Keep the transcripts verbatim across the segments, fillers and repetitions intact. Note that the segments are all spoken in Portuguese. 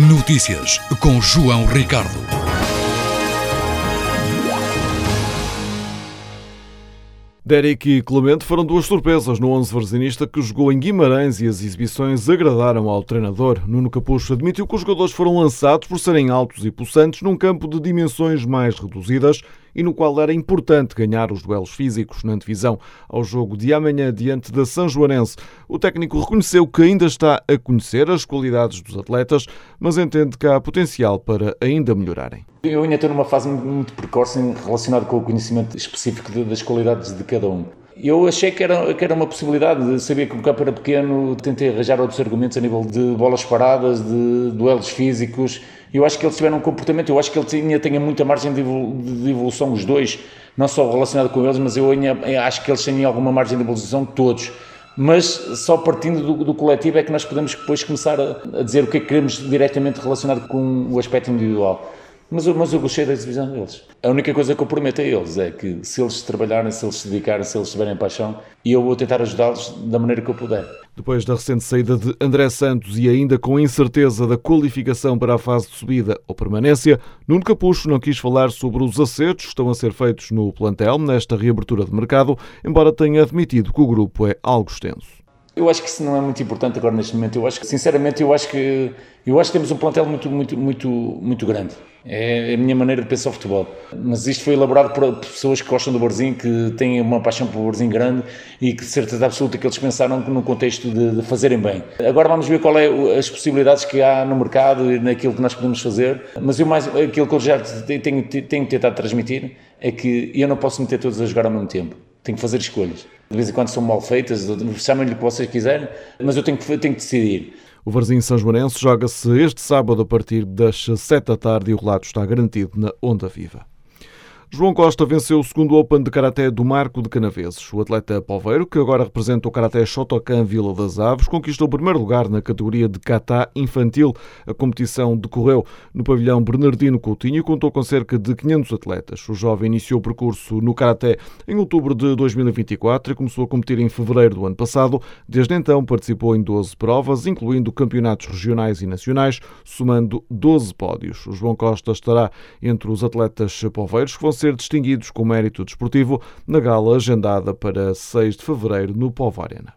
Notícias com João Ricardo. Derek e Clemente foram duas surpresas no onze varzinista que jogou em Guimarães e as exibições agradaram ao treinador. Nuno Capucho admitiu que os jogadores foram lançados por serem altos e possantes num campo de dimensões mais reduzidas e no qual era importante ganhar os duelos físicos na antevisão ao jogo de amanhã diante da Sanjoanense. O técnico reconheceu que ainda está a conhecer as qualidades dos atletas, mas entende que há potencial para ainda melhorarem. Eu ainda estou numa fase muito precoce relacionada com o conhecimento específico das qualidades de cada um. Eu achei que era, que era uma possibilidade, sabia que o campo era pequeno, tentei arranjar outros argumentos a nível de bolas paradas, de duelos físicos. Eu acho que eles tiveram um comportamento, eu acho que ele ainda tenha muita margem de evolução, os dois, não só relacionado com eles, mas eu ainda, acho que eles têm alguma margem de evolução, todos. Mas só partindo do, do coletivo é que nós podemos depois começar a, a dizer o que é que queremos diretamente relacionado com o aspecto individual. Mas, mas eu gostei da exibição deles. A única coisa que eu prometo a eles é que se eles trabalharem, se eles se dedicarem, se eles tiverem paixão, eu vou tentar ajudá-los da maneira que eu puder. Depois da recente saída de André Santos e ainda com incerteza da qualificação para a fase de subida ou permanência, Nuno Capucho não quis falar sobre os acertos que estão a ser feitos no plantel nesta reabertura de mercado, embora tenha admitido que o grupo é algo extenso. Eu acho que isso não é muito importante agora neste momento. Eu acho que, sinceramente, eu acho que, eu acho que temos um plantel muito, muito, muito, muito grande. É a minha maneira de pensar o futebol. Mas isto foi elaborado por pessoas que gostam do Barzinho, que têm uma paixão pelo Barzinho grande e que, de certeza absoluta, que eles pensaram no contexto de, de fazerem bem. Agora vamos ver qual é as possibilidades que há no mercado e naquilo que nós podemos fazer. Mas eu mais, aquilo que eu já tenho, tenho tentado transmitir é que eu não posso meter todos a jogar ao mesmo tempo. Tenho que fazer escolhas. De vez em quando são mal feitas, chamem-lhe o que vocês quiserem, mas eu tenho que, tenho que decidir. O Varzim Sanjoanense joga-se este sábado a partir das sete da tarde e o relato está garantido na Onda Viva. João Costa venceu o segundo Open de Karaté do Marco de Canaveses. O atleta poveiro, que agora representa o Karaté Shotokan Vila das Aves, conquistou o primeiro lugar na categoria de Kata infantil. A competição decorreu no pavilhão Bernardino Coutinho e contou com cerca de quinhentos atletas. O jovem iniciou o percurso no Karaté em outubro de dois mil e vinte e quatro e começou a competir em fevereiro do ano passado. Desde então participou em doze provas, incluindo campeonatos regionais e nacionais, somando doze pódios. O João Costa estará entre os atletas poveiros que vão ser distinguidos com mérito desportivo na gala agendada para seis de fevereiro no Povo Arena.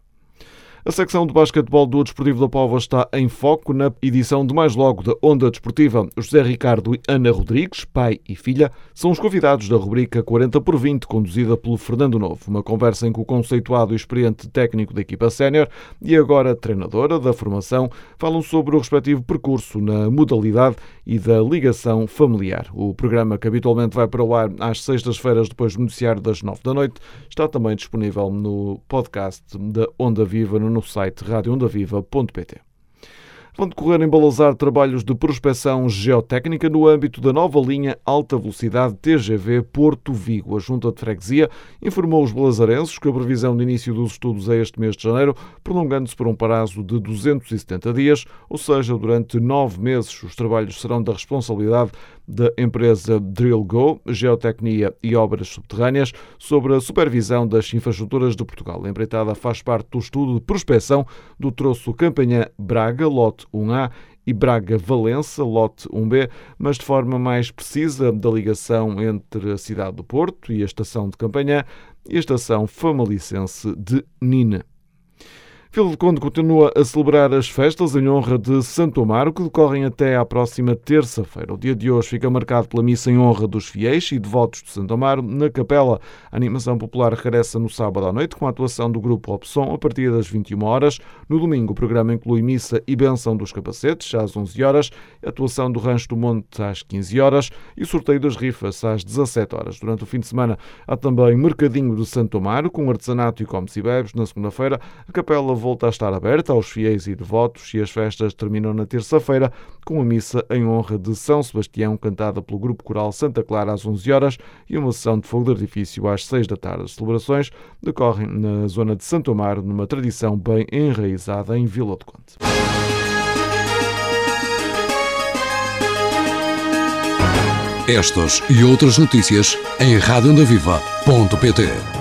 A secção de basquetebol do Desportivo da Póvoa está em foco na edição de mais logo da Onda Desportiva. José Ricardo e Ana Rodrigues, pai e filha, são os convidados da rubrica quarenta por vinte, conduzida pelo Fernando Novo. Uma conversa em que o conceituado e experiente técnico da equipa sénior e agora treinadora da formação falam sobre o respectivo percurso na modalidade e da ligação familiar. O programa, que habitualmente vai para o ar às sextas-feiras depois do noticiário das nove da noite, está também disponível no podcast da Onda Viva no no site rádio onda viva ponto pt. Vão decorrer em Balazar trabalhos de prospecção geotécnica no âmbito da nova linha Alta Velocidade T G V Porto Vigo. A Junta de Freguesia informou os balazarenses que a previsão de início dos estudos é este mês de janeiro, prolongando-se por um prazo de duzentos e setenta dias, ou seja, durante nove meses. Os trabalhos serão da responsabilidade da empresa DrillGo, Geotecnia e Obras Subterrâneas, sobre a supervisão das infraestruturas de Portugal. A empreitada faz parte do estudo de prospecção do troço Campanhã-Braga, lote um A, e Braga-Valença, lote um B, mas de forma mais precisa da ligação entre a cidade do Porto e a estação de Campanhã e a estação famalicense de Nina. Vila do Conde continua a celebrar as festas em honra de Santo Amaro, que decorrem até à próxima terça-feira. O dia de hoje fica marcado pela missa em honra dos fiéis e devotos de Santo Amaro na capela. A animação popular regressa no sábado à noite com a atuação do grupo Opção a partir das vinte e uma horas. No domingo o programa inclui missa e bênção dos capacetes às onze horas, a atuação do Rancho do Monte às quinze horas e o sorteio das rifas às dezassete horas. Durante o fim de semana há também mercadinho de Santo Amaro com artesanato e comes e bebes. Na segunda-feira a capela volta a estar aberta aos fiéis e devotos e as festas terminam na terça-feira com a missa em honra de São Sebastião, cantada pelo Grupo Coral Santa Clara às onze horas e uma sessão de fogo de artifício às seis da tarde. As celebrações decorrem na zona de Santo Amaro, numa tradição bem enraizada em Vila do Conde. Estas e outras notícias em rádio onda viva ponto pt.